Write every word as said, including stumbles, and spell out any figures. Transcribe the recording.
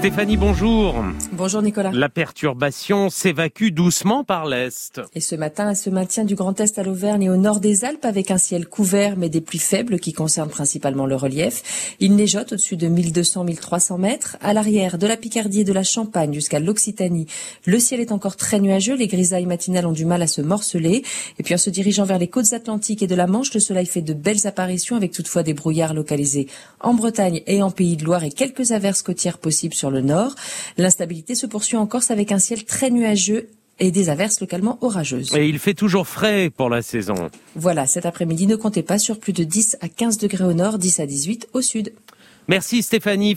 Stéphanie, bonjour. Bonjour Nicolas. La perturbation s'évacue doucement par l'est. Et ce matin, elle se maintient du Grand Est à l'Auvergne et au nord des Alpes avec un ciel couvert mais des pluies faibles qui concernent principalement le relief. Il neigeote au-dessus de mille deux cents à mille trois cents mètres. À l'arrière, de la Picardie et de la Champagne jusqu'à l'Occitanie, le ciel est encore très nuageux. Les grisailles matinales ont du mal à se morceler. Et puis en se dirigeant vers les côtes atlantiques et de la Manche, le soleil fait de belles apparitions avec toutefois des brouillards localisés en Bretagne et en Pays de Loire et quelques averses côtières possibles sur le nord. L'instabilité se poursuit en Corse avec un ciel très nuageux et des averses localement orageuses. Et il fait toujours frais pour la saison. Voilà, cet après-midi, ne comptez pas sur plus de dix à quinze degrés au nord, dix à dix-huit au sud. Merci Stéphanie.